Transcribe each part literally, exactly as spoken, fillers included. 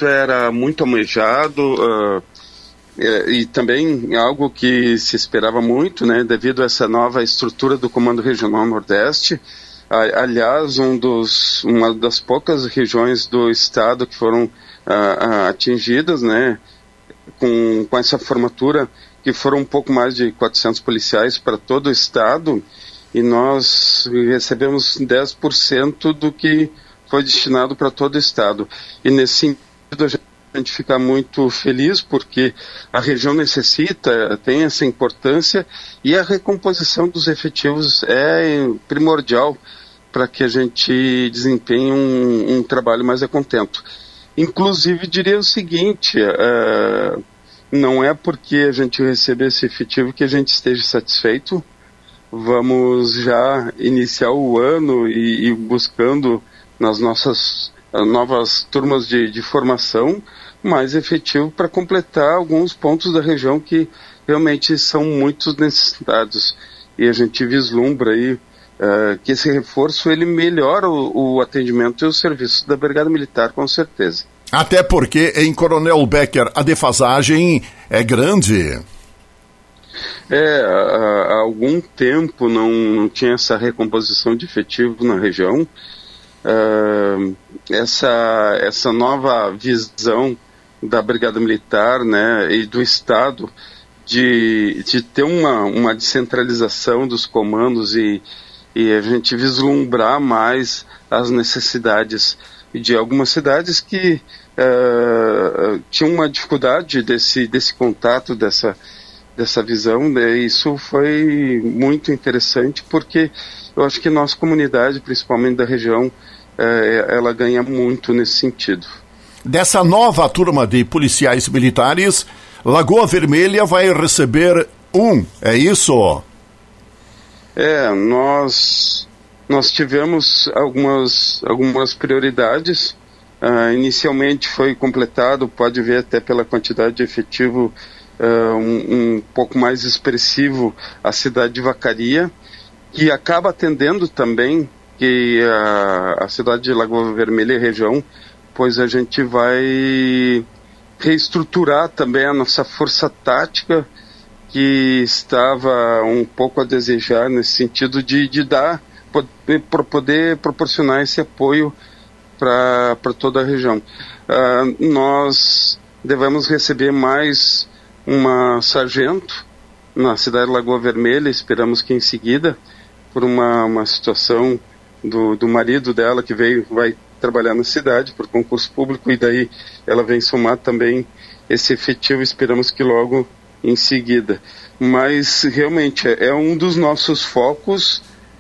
isso era muito almejado, uh, e, e também algo que se esperava muito, né, devido a essa nova estrutura do Comando Regional Nordeste. A, aliás, um dos, uma das poucas regiões do estado que foram uh, uh, atingidas, né, com, com essa formatura, que foram um pouco mais de quatrocentos policiais para todo o estado, e nós recebemos dez por cento do que foi destinado para todo o estado. E nesse sentido a gente fica muito feliz, porque a região necessita, tem essa importância, e a recomposição dos efetivos é primordial para que a gente desempenhe um, um trabalho mais a contento. Inclusive, diria o seguinte, uh, não é porque a gente receber esse efetivo que a gente esteja satisfeito. Vamos já iniciar o ano e, e buscando nas nossas uh, novas turmas de, de formação mais efetivo para completar alguns pontos da região que realmente são muito necessitados. E a gente vislumbra aí uh, que esse reforço ele melhora o, o atendimento e o serviço da Brigada Militar, com certeza. Até porque em Coronel Becker a defasagem é grande. É, há, há algum tempo não, não tinha essa recomposição de efetivo na região. Uh, essa, essa nova visão da Brigada Militar, né, e do Estado de, de ter uma, uma descentralização dos comandos e, e a gente vislumbrar mais as necessidades de algumas cidades que uh, tinham uma dificuldade desse, desse contato, dessa, dessa visão, né? Isso foi muito interessante, porque eu acho que nossa comunidade, principalmente da região, uh, ela ganha muito nesse sentido. Dessa nova turma de policiais militares, Lagoa Vermelha vai receber um, é isso? É, nós... Nós tivemos algumas, algumas prioridades. Uh, inicialmente foi completado, pode ver até pela quantidade de efetivo, uh, um, um pouco mais expressivo, a cidade de Vacaria, que acaba atendendo também que a, a cidade de Lagoa Vermelha e região, pois a gente vai reestruturar também a nossa força tática, que estava um pouco a desejar nesse sentido de, de dar para poder proporcionar esse apoio para toda a região. Uh, nós devemos receber mais uma sargento na cidade de Lagoa Vermelha, esperamos que em seguida, por uma, uma situação do, do marido dela que veio, vai trabalhar na cidade por concurso público, e daí ela vem somar também esse efetivo, esperamos que logo em seguida. Mas realmente é, é um dos nossos focos.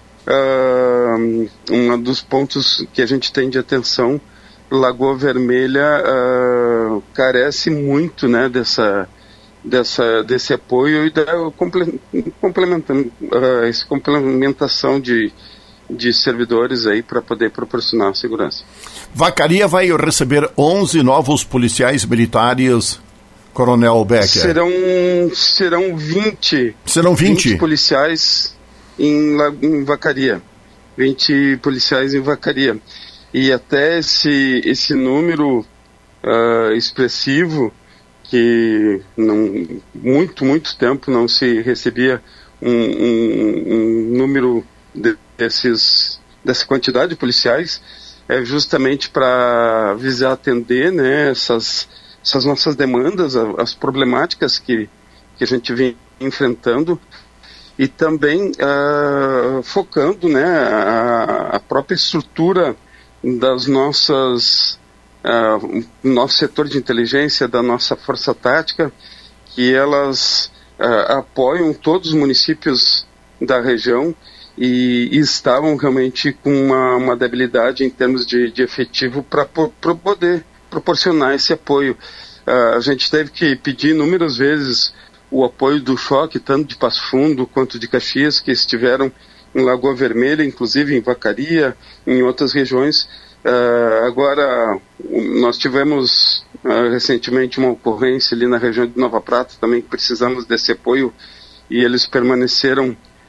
Uh, um dos pontos que a gente tem de atenção. Lagoa Vermelha uh, carece muito, né, dessa, dessa, desse apoio e da complementa, uh, essa complementação de, de servidores aí para poder proporcionar segurança. Vacaria vai receber onze novos policiais militares, Coronel Becker. Serão, serão vinte. Serão vinte? vinte policiais Em, em Vacaria, vinte policiais em Vacaria, e até esse, esse número uh, expressivo, que não, muito, muito tempo não se recebia um, um, um número de, desses, dessa quantidade de policiais, é justamente para visar atender, né, essas, essas nossas demandas, as problemáticas que, que a gente vem enfrentando, e também uh, focando, né, a, a própria estrutura das nossas, uh, nosso setor de inteligência, da nossa força tática, que elas uh, apoiam todos os municípios da região e, e estavam realmente com uma, uma debilidade em termos de, de efetivo para poder proporcionar esse apoio. Uh, a gente teve que pedir inúmeras vezes o apoio do choque, tanto de Passo Fundo quanto de Caxias, que estiveram em Lagoa Vermelha, inclusive em Vacaria, em outras regiões. Uh, agora, nós tivemos uh, recentemente uma ocorrência ali na região de Nova Prata, também que precisamos desse apoio, e eles permaneceram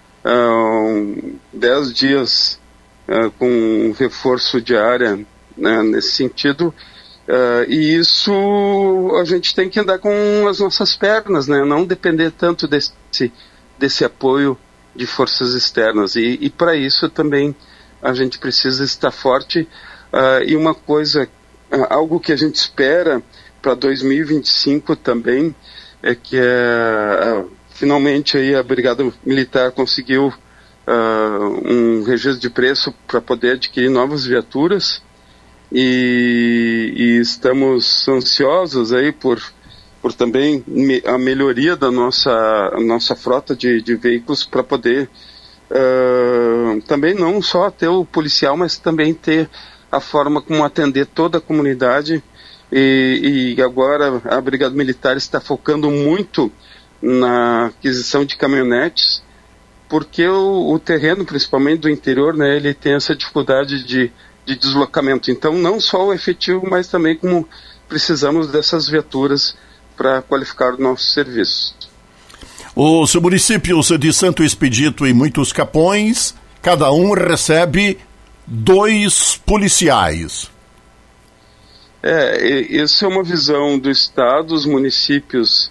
uh, dez dias uh, com um reforço de área, né, nesse sentido, Uh, e isso a gente tem que andar com as nossas pernas, né? Não depender tanto desse, desse apoio de forças externas. E, e para isso também a gente precisa estar forte. Uh, e uma coisa, uh, algo que a gente espera para dois mil e vinte e cinco também, é que uh, uh, finalmente aí a Brigada Militar conseguiu uh, um registro de preço para poder adquirir novas viaturas. E, e estamos ansiosos aí por, por também me, a melhoria da nossa, nossa frota de, de veículos para poder uh, também não só ter o policial, mas também ter a forma como atender toda a comunidade. E, e agora a Brigada Militar está focando muito na aquisição de caminhonetes, porque o, o terreno, principalmente do interior, né, ele tem essa dificuldade de de deslocamento. Então, não só o efetivo, mas também como precisamos dessas viaturas para qualificar o nosso serviço. Os municípios de Santo Expedito e Muitos Capões, cada um recebe dois policiais. É, essa é uma visão do Estado, os municípios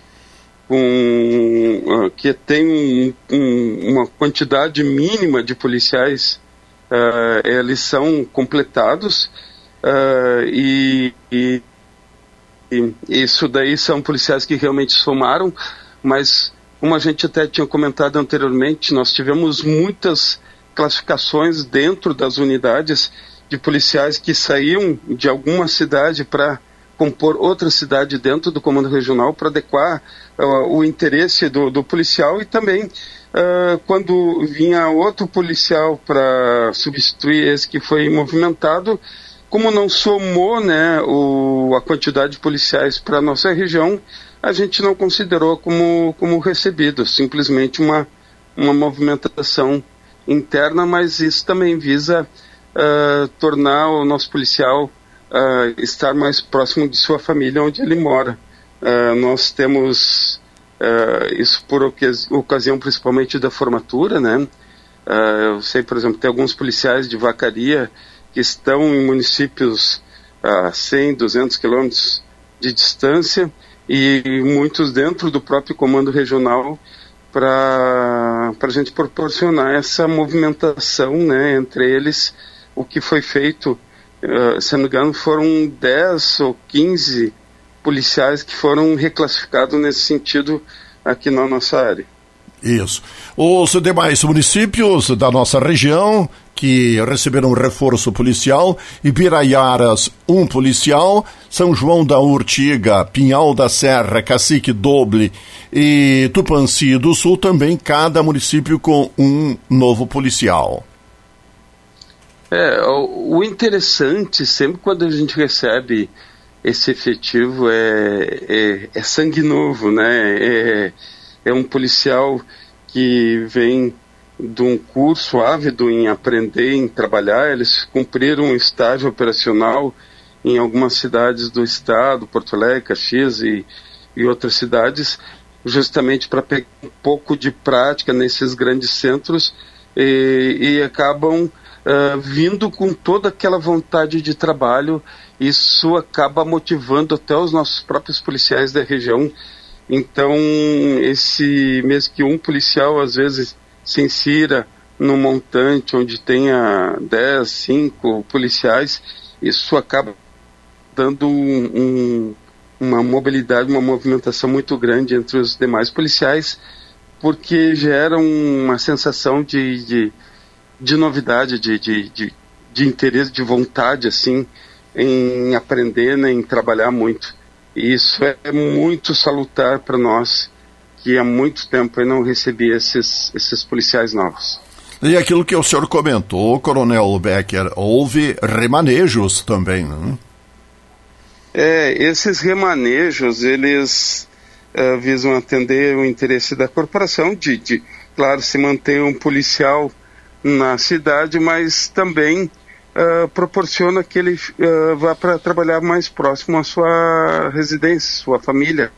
com, que tem um, um, uma quantidade mínima de policiais. Uh, eles são completados uh, e, e, e isso daí são policiais que realmente somaram, mas como a gente até tinha comentado anteriormente, nós tivemos muitas classificações dentro das unidades de policiais que saíam de alguma cidade para compor outra cidade dentro do comando regional para adequar uh, o interesse do, do policial e também Uh, quando vinha outro policial para substituir esse que foi movimentado, como não somou, né, o, a quantidade de policiais para a nossa região, a gente não considerou como, como recebido, simplesmente uma, uma movimentação interna, mas isso também visa uh, tornar o nosso policial uh, estar mais próximo de sua família, onde ele mora. Uh, nós temos Uh, isso por ocasi- ocasião principalmente da formatura, né? Uh, eu sei, por exemplo, tem alguns policiais de Vacaria que estão em municípios a cem, duzentos quilômetros de distância e muitos dentro do próprio comando regional para a gente proporcionar essa movimentação, né, entre eles. O que foi feito, uh, se não me engano, foram dez ou quinze policiais que foram reclassificados nesse sentido aqui na nossa área. Isso. Os demais municípios da nossa região que receberam reforço policial: Ibiraiaras, um policial; São João da Urtiga, Pinhal da Serra, Cacique Doble e Tupanci do Sul, também cada município com um novo policial. É, o, o interessante, sempre quando a gente recebe esse efetivo, é, é, é sangue novo, né? É, é um policial que vem de um curso ávido em aprender, em trabalhar. Eles cumpriram um estágio operacional em algumas cidades do estado, Porto Alegre, Caxias e, e outras cidades, justamente para pegar um pouco de prática nesses grandes centros e, e acabam uh, vindo com toda aquela vontade de trabalho. Isso acaba motivando até os nossos próprios policiais da região. Então, esse mesmo que um policial às vezes se insira num montante onde tenha dez, cinco policiais, isso acaba dando um, um, uma mobilidade, uma movimentação muito grande entre os demais policiais, porque gera uma sensação de, de, de novidade, de, de, de, de interesse, de vontade, assim, em aprender, né, em trabalhar muito. E isso é muito salutar para nós, que há muito tempo eu não recebia esses, esses policiais novos. E aquilo que o senhor comentou, Coronel Becker, houve remanejos também, né? É, esses remanejos, eles uh, visam atender o interesse da corporação de, de, claro, se manter um policial na cidade, mas também Uh, proporciona que ele uh, vá para trabalhar mais próximo à sua residência, sua família,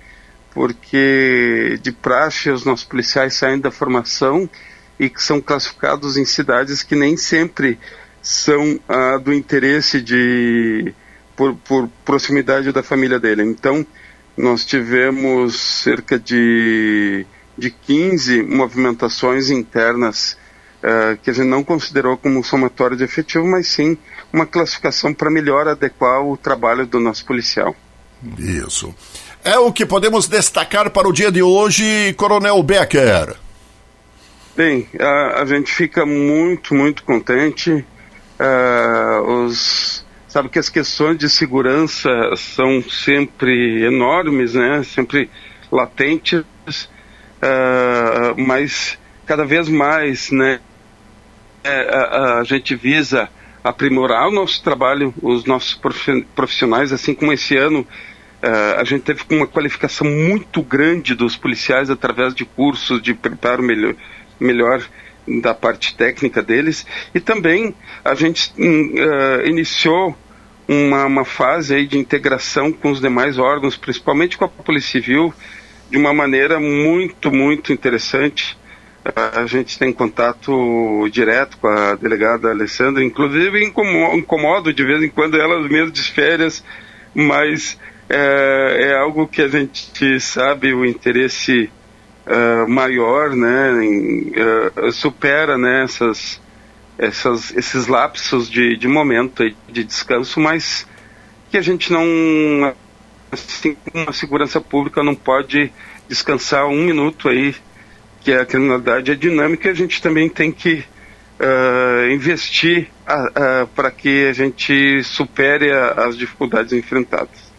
porque de praxe os nossos policiais saem da formação e que são classificados em cidades que nem sempre são uh, do interesse de por, por proximidade da família dele. Então, nós tivemos cerca de, de quinze movimentações internas uh, que a gente não considerou como somatório de efetivo, mas sim uma classificação para melhor adequar o trabalho do nosso policial. Isso. É o que podemos destacar para o dia de hoje, Coronel Becker. Bem, a, a gente fica muito, muito contente. Uh, os, sabe que as questões de segurança são sempre enormes, né? Sempre latentes, uh, mas cada vez mais, né? A, a gente visa aprimorar o nosso trabalho, os nossos profissionais, assim como esse ano uh, a gente teve uma qualificação muito grande dos policiais através de cursos de preparo melhor, melhor da parte técnica deles, e também a gente uh, iniciou uma, uma fase aí de integração com os demais órgãos, principalmente com a Polícia Civil, de uma maneira muito, muito interessante. A gente tem contato direto com a delegada Alessandra, inclusive incomodo de vez em quando elas mesmas de férias, mas é, é algo que a gente sabe o interesse uh, maior, né, em, uh, supera, né, essas, essas, esses lapsos de, de momento aí, de descanso, mas que a gente não, assim como a segurança pública não pode descansar um minuto aí, que a criminalidade é dinâmica, a gente também tem que uh, investir uh, uh, para que a gente supere a, as dificuldades enfrentadas.